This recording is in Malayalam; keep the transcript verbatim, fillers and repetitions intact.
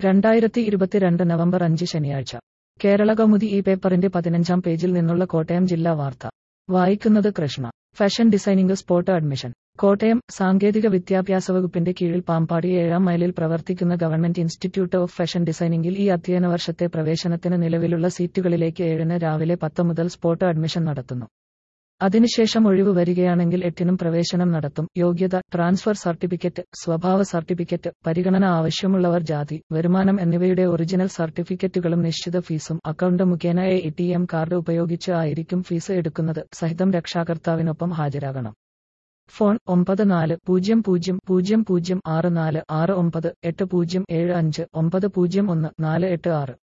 രണ്ടായിരത്തി ഇരുപത്തിരണ്ട് നവംബർ അഞ്ച് ശനിയാഴ്ച കേരളകൗമുദി ഈ പേപ്പറിന്റെ പതിനഞ്ചാം പേജിൽ നിന്നുള്ള കോട്ടയം ജില്ലാ വാർത്ത വായിക്കുന്നത് Krishna. Fashion designing spot admission. Kottayam സാങ്കേതിക വിദ്യാഭ്യാസ വകുപ്പിന്റെ കീഴിൽ പാമ്പാടി ഏഴാം മൈലിൽ പ്രവർത്തിക്കുന്ന ഗവൺമെന്റ് ഇൻസ്റ്റിറ്റ്യൂട്ട് ഓഫ് ഫാഷൻ ഡിസൈനിംഗിൽ ഈ അധ്യയന വർഷത്തെ പ്രവേശനത്തിന് നിലവിലുള്ള സീറ്റുകളിലേക്ക് ഏഴിന് രാവിലെ പത്ത് മുതൽ സ്പോട്ട് അഡ്മിഷൻ നടത്തുന്നു. അതിനുശേഷം ഒഴിവ് വരികയാണെങ്കിൽ എട്ടിനും പ്രവേശനം നടത്തും. യോഗ്യത, ട്രാൻസ്ഫർ സർട്ടിഫിക്കറ്റ്, സ്വഭാവ സർട്ടിഫിക്കറ്റ്, പരിഗണന ആവശ്യമുള്ളവർ ജാതി, വരുമാനം എന്നിവയുടെ ഒറിജിനൽ സർട്ടിഫിക്കറ്റുകളും നിശ്ചിത ഫീസും അക്കൗണ്ട് മുഖേന എ ടി എം കാർഡ് ഉപയോഗിച്ച് ആയിരിക്കും ഫീസ് എടുക്കുന്നത്. സഹിതം രക്ഷാകർത്താവിനൊപ്പം ഹാജരാകണം. ഫോൺ ഒമ്പത് നാല് പൂജ്യം പൂജ്യം പൂജ്യം പൂജ്യം ആറ് നാല് ആറ് ഒമ്പത് എട്ട് പൂജ്യം ഏഴ് അഞ്ച് ഒമ്പത് പൂജ്യം ഒന്ന് നാല് എട്ട് ആറ്.